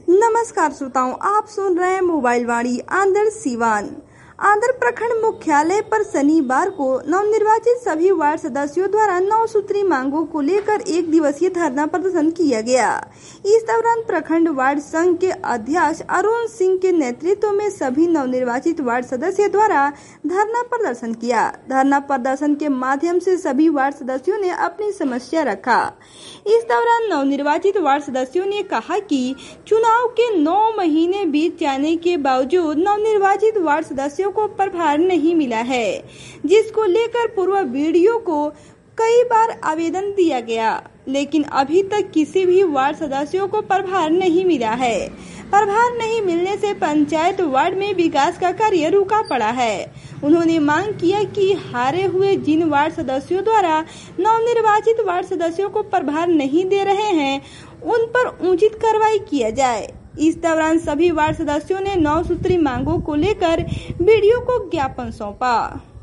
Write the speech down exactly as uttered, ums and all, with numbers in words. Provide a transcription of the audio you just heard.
नमस्कार श्रोताओं, आप सुन रहे हैं मोबाइल वाणी आंध्र सीवान। आंध्र प्रखंड मुख्यालय पर शनिवार को नवनिर्वाचित सभी वार्ड सदस्यों द्वारा नौ सूत्री मांगों को लेकर एक दिवसीय धरना प्रदर्शन किया गया। इस दौरान प्रखंड वार्ड संघ के अध्यक्ष अरुण सिंह के नेतृत्व में सभी नवनिर्वाचित वार्ड सदस्यों द्वारा धरना प्रदर्शन किया। धरना प्रदर्शन के माध्यम से सभी वार्ड सदस्यों ने अपनी समस्या रखा। इस दौरान नवनिर्वाचित वार्ड सदस्यों ने कहा कि चुनाव के नौ महीने बीत जाने के बावजूद नवनिर्वाचित वार्ड सदस्यों को प्रभार नहीं मिला है, जिसको लेकर पूर्व वीडियो को कई बार आवेदन दिया गया, लेकिन अभी तक किसी भी वार्ड सदस्यों को प्रभार नहीं मिला है। प्रभार नहीं मिलने से पंचायत वार्ड में विकास का कार्य रुका पड़ा है। उन्होंने मांग किया कि हारे हुए जिन वार्ड सदस्यों द्वारा नवनिर्वाचित वार्ड सदस्यों को प्रभार नहीं दे रहे हैं, उन पर उचित कार्रवाई किया जाए। इस दौरान सभी वार्ड सदस्यों ने नौ सूत्री मांगों को लेकर वीडियो को ज्ञापन सौंपा।